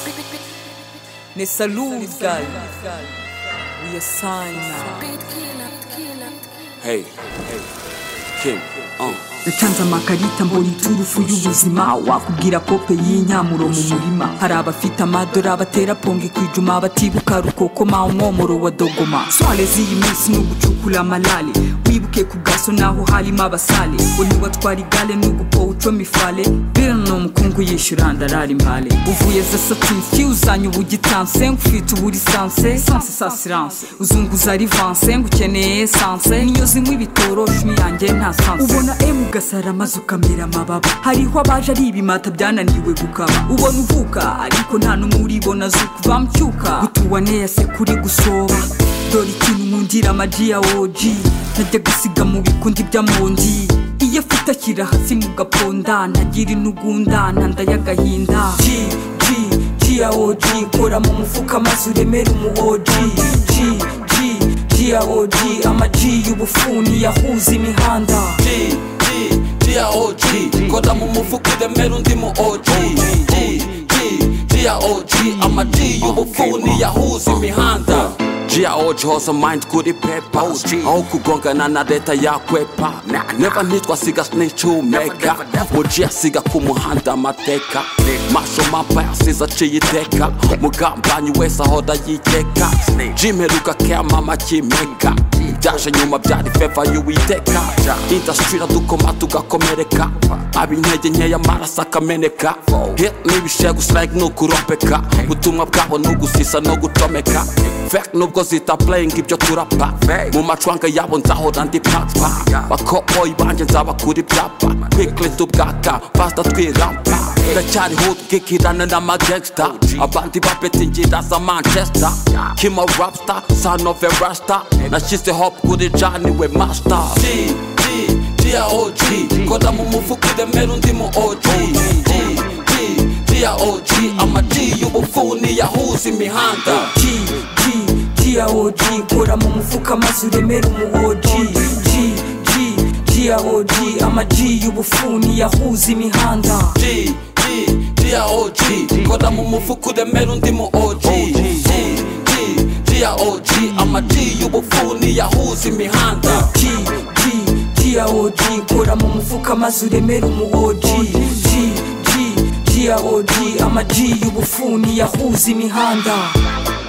Ne salute, girl. We a sign now. Hey, Kim, Natanze amakarita mbona iturufu y'ubuzima wakubwira kope y'inyamuro mu murima hari abafite amadora batera pongi kwijuma batibuka rukokoma umwomoro wa dogoma swale z'iyi minsi n'ugucukura amalale wibuke ku gaso naho harimo abasale uni watwara igale n'ugupo ucoma ifale bira no mukungu yishyura ndarara impale uvuye za satinsi uzanye ubugitanse ngufite uburi sanse sa silence uzunguza rivanse ngukeneye essence niyo zinywa ibitorosho yanjye nta sanse ubona gasara maze ukamera amababa hariho abaje ari ibimata byananiwe gukaba ubona uvuka ariko nta n'umuribona zukuva mcyuka gutuwane se kuri gusoba dore ikintu nkundira amaji ya OG najya gusiga mu bikundi by'amondi iyo afite akira hasi mu gaponda ntagira intugunda ntanda y'agahinda G ya OG kora mu mufuka maze uremera umu OG G ya OG amaji y'ubufuni yahuza imihanda G ya OG kora mu mufuka uremera undi mu OG G ya OG amaji y'ubufuni yahuza imihanda G ya OG hoza mind kuri paper aho kugongana na leta yakwepa never nitwa siga snitch umeka G yasiga ku muhanda amateka masho mapa yasiza aciye iteka mugambanyi wese ahoda yikeka G mperuka kea mama kimeka byaje nyuma byari favor y'uwiteka industry radukoma tugakomereka abintege nkeya amaraso akameneka hit n'ibishego strike n'ukuropeka ubutumwa bwabo n'ugusisa no gucomeka fake nubwo zita playing ibyo turapa mu macwanga yabo nzahora ndi papa bakoboyi banje nzabakura ibyapa quickly tubwaka faster twirampa ndacyari hood kikirana n'amagangster abandi bapetingira za Manchester Kim a rapstar son of a rasta nashyize hop kuri Johnny we master G ya OG kora mu mufuka uremera undi mu OG G ya OG amaji y'ubufuni yahuza imihanda G ya OG kora mu mufuka maze uremera umu OG G ya OG amaji y'ubufuni yahuza imihanda G ya OG kora mu mufuka uremera undi mu OG G ya OG amaji y'ubufuni yahuza imihanda G ya OG kora mu mufuka maze uremera umu OG G ya OG amaji y'ubufuni yahuza imihanda